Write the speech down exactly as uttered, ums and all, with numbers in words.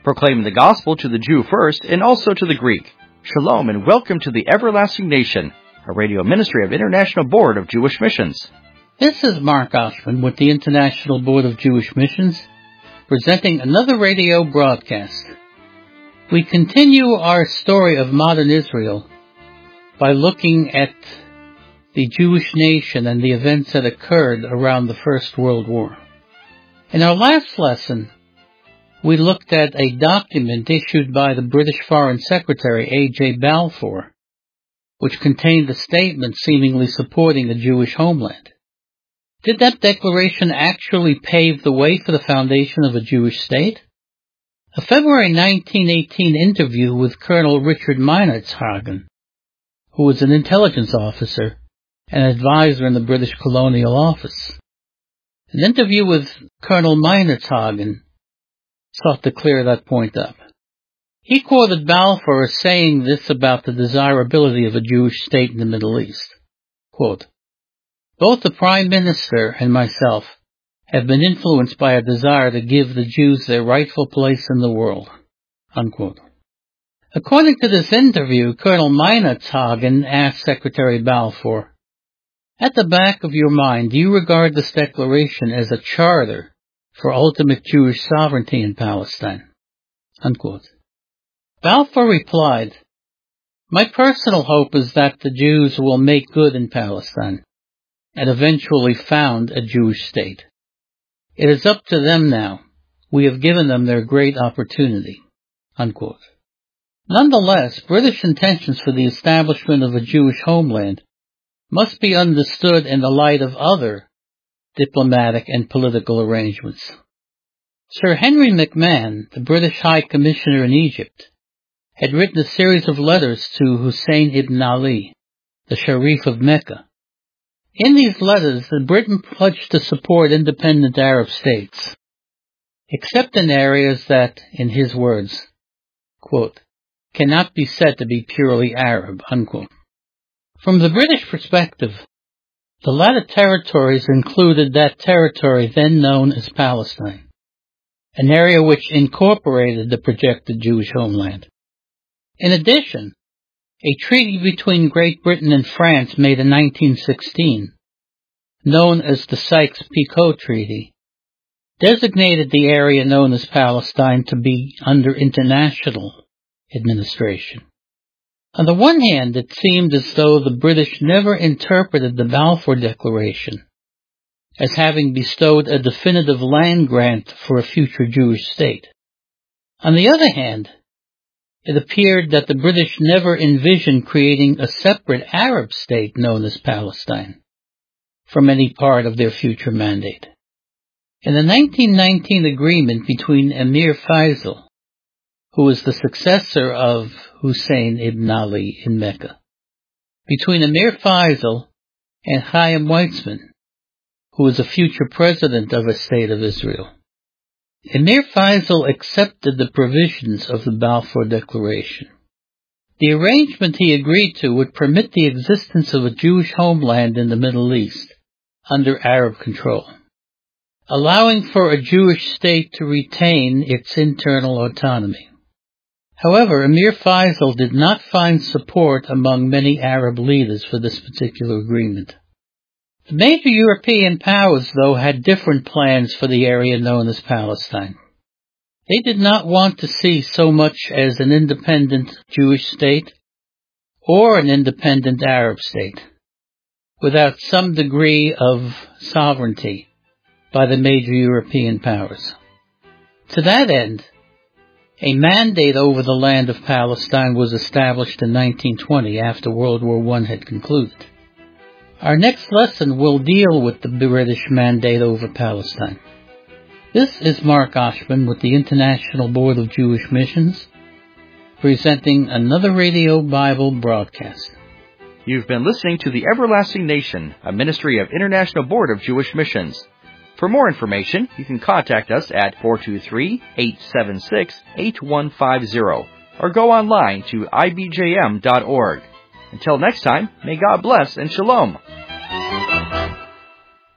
proclaiming the gospel to the Jew first and also to the Greek. Shalom and welcome to the Everlasting Nation, a radio ministry of International Board of Jewish Missions. This is Mark Oshman with the International Board of Jewish Missions, presenting another radio broadcast. We continue our story of modern Israel by looking at the Jewish nation and the events that occurred around the First World War. In our last lesson, we looked at a document issued by the British Foreign Secretary A J Balfour, which contained a statement seemingly supporting a Jewish homeland. Did that declaration actually pave the way for the foundation of a Jewish state? A February nineteen eighteen interview with Colonel Richard Meinertzhagen, who was an intelligence officer and advisor in the British Colonial Office. An interview with Colonel Meinertzhagen sought to clear that point up. He quoted Balfour as saying this about the desirability of a Jewish state in the Middle East. Quote, "Both the Prime Minister and myself have been influenced by a desire to give the Jews their rightful place in the world." Unquote. According to this interview, Colonel Meinertzhagen asked Secretary Balfour, "At the back of your mind, do you regard this declaration as a charter for ultimate Jewish sovereignty in Palestine?" Unquote. Balfour replied, "My personal hope is that the Jews will make good in Palestine and eventually found a Jewish state. It is up to them now. We have given them their great opportunity." Unquote. Nonetheless, British intentions for the establishment of a Jewish homeland must be understood in the light of other diplomatic and political arrangements. Sir Henry McMahon, the British High Commissioner in Egypt, had written a series of letters to Hussein ibn Ali, the Sharif of Mecca. In these letters, Britain pledged to support independent Arab states, except in areas that, in his words, quote, "cannot be said to be purely Arab," unquote. From the British perspective, the latter territories included that territory then known as Palestine, an area which incorporated the projected Jewish homeland. In addition, a treaty between Great Britain and France made in nineteen sixteen, known as the Sykes-Picot Treaty, designated the area known as Palestine to be under international administration. On the one hand, it seemed as though the British never interpreted the Balfour Declaration as having bestowed a definitive land grant for a future Jewish state. On the other hand, it appeared that the British never envisioned creating a separate Arab state known as Palestine from any part of their future mandate. In the nineteen nineteen agreement between Emir Faisal, who was the successor of Hussein ibn Ali in Mecca, between Emir Faisal and Chaim Weizmann, who was a future president of a state of Israel, Emir Faisal accepted the provisions of the Balfour Declaration. The arrangement he agreed to would permit the existence of a Jewish homeland in the Middle East under Arab control, allowing for a Jewish state to retain its internal autonomy. However, Emir Faisal did not find support among many Arab leaders for this particular agreement. The major European powers, though, had different plans for the area known as Palestine. They did not want to see so much as an independent Jewish state or an independent Arab state without some degree of sovereignty by the major European powers. To that end, a mandate over the land of Palestine was established in nineteen twenty after World War One had concluded. Our next lesson will deal with the British mandate over Palestine. This is Mark Oshman with the International Board of Jewish Missions, presenting another radio Bible broadcast. You've been listening to the Everlasting Nation, a ministry of International Board of Jewish Missions. For more information, you can contact us at four two three, eight seven six, eight one five zero or go online to I B J M dot org. Until next time, may God bless and shalom.